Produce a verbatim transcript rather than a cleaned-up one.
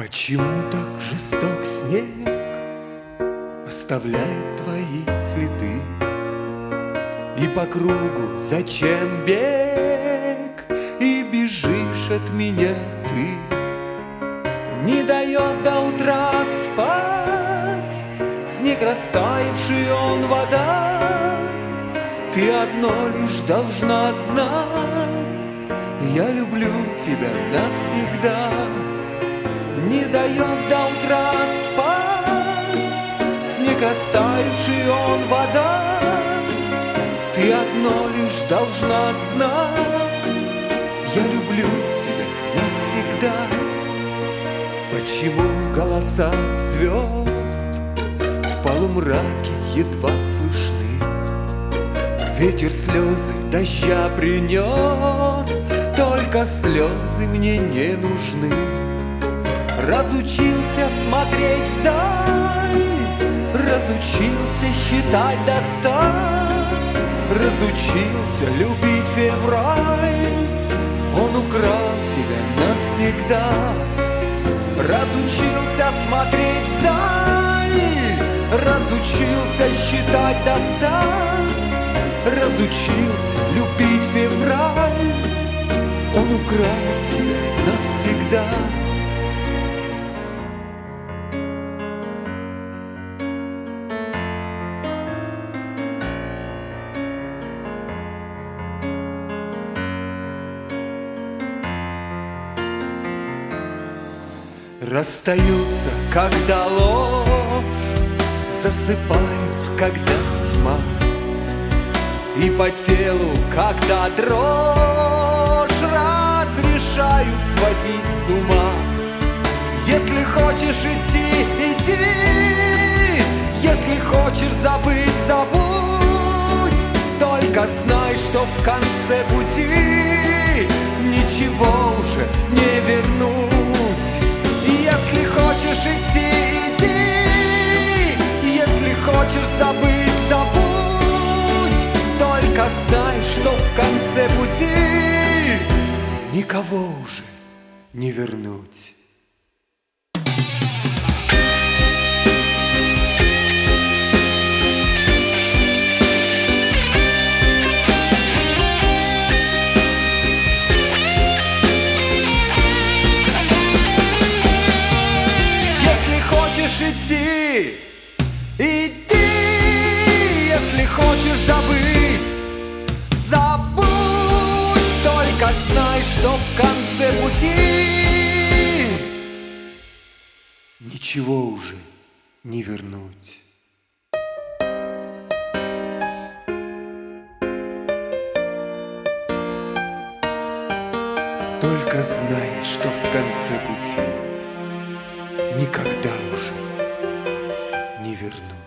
Почему так жесток снег оставляет твои следы? И по кругу зачем бег? И бежишь от меня ты. Не дает до утра спать снег, растаявший он вода. Ты одно лишь должна знать: я люблю тебя навсегда. Не дает до утра спать снег, растаявший он вода. Ты одно лишь должна знать: я люблю тебя навсегда. Почему голоса звезд в полумраке едва слышны? Ветер слезы дождя принес, только слезы мне не нужны. Разучился смотреть вдаль, разучился считать до ста, разучился любить февраль, он украл тебя навсегда. Разучился смотреть вдаль, разучился считать до ста, разучился любить февраль, он украл тебя навсегда. Расстаются, когда ложь, засыпают, когда тьма, и по телу, когда дрожь, разрешают сводить с ума. Если хочешь идти, иди, если хочешь забыть, забудь. Только знай, что в конце пути ничего уже не вернуть. Если хочешь идти, иди, если хочешь забыть, забудь. Только знай, что в конце пути никого уже не вернуть. Идти, иди, если хочешь забыть, забудь. Только знай, что в конце пути ничего уже не вернуть. Только знай, что в конце пути никогда уже не верну.